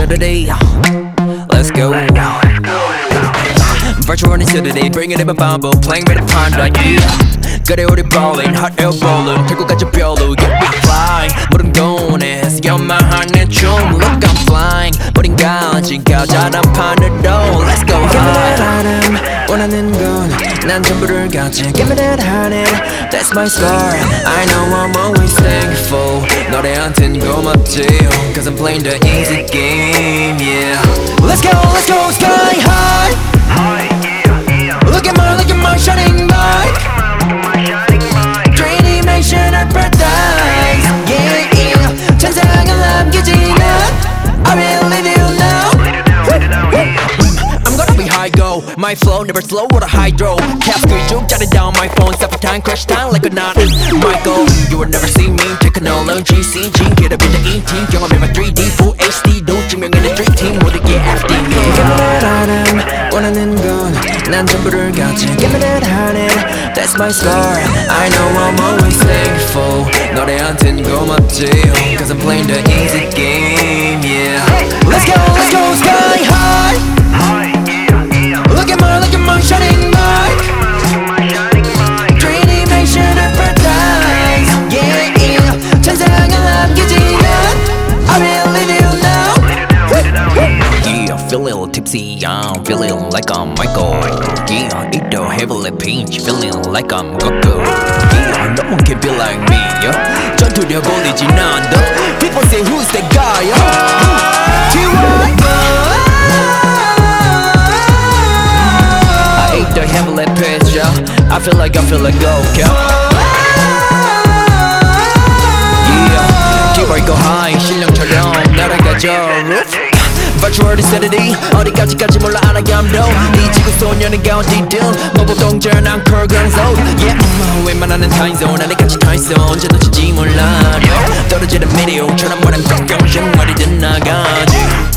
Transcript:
today. Let's go. Virtual today, bring it in my bubble, playing with a panda, yeah. 그래 우리 ballin', hot air ballin', 태국까지 별로, get me flying. 모든 돈에 연마한 내 춤, look I'm flying. 모든 가지가 자단판으로, let's go high. Give me that item, 원하는 건 난 전부를 가지. Give me that honey, that's my scar. I know I'm always thankful. 너네한텐 고맙지, cause I'm playing the easy game, yeah. Let's go sky high. Look at my shining light. Dreamy mansion of paradise. Yeah, yeah. 천상을 남기지 난 I will leave you now. I'm gonna be high go. My flow never slow with a hydro. Cap squeeze jotted down my phone. Step of time, crash time like a knot. Michael, you will never see me. Technology, CG, get up in the E-team. 경험해 my 3D, full HD. 도 증명해 내 dream team. 모두 get FD. Give me that item. 원하는 건 난 전부를 가지. Give me that honey, that's my scar. I know I'm always thankful. 너네한텐 고맙지, cause I'm playing the easy game, yeah. Let's go sky high. Look at my shining light. Dreamy mansion of paradise. Yeah, yeah. 천상을 남기지 난 I will leave you now. Yeah, feeling a little tipsy, I'm feeling like I'm Michael. Yeah, eat the heavily pinch, feeling like I'm Goku. Yeah, no one can be like me, yeah. 전투력 올리지 않아. People say who's that guy, yeah. I ate the heavily pinch, yeah. I feel like go, yeah. Yeah, keep right go high, 실력처럼 날아가죠. Virtual insanity 어디까지 갈지 몰라 알아 감동 이 지구 소년은 가운데든 모보동전 앙커 강소 Yeah 웬만하는 타임존 안에까지 타있어 언제 놓칠지 몰라 떨어지는 미디어처럼 말한 꺾여진 어디든 나가지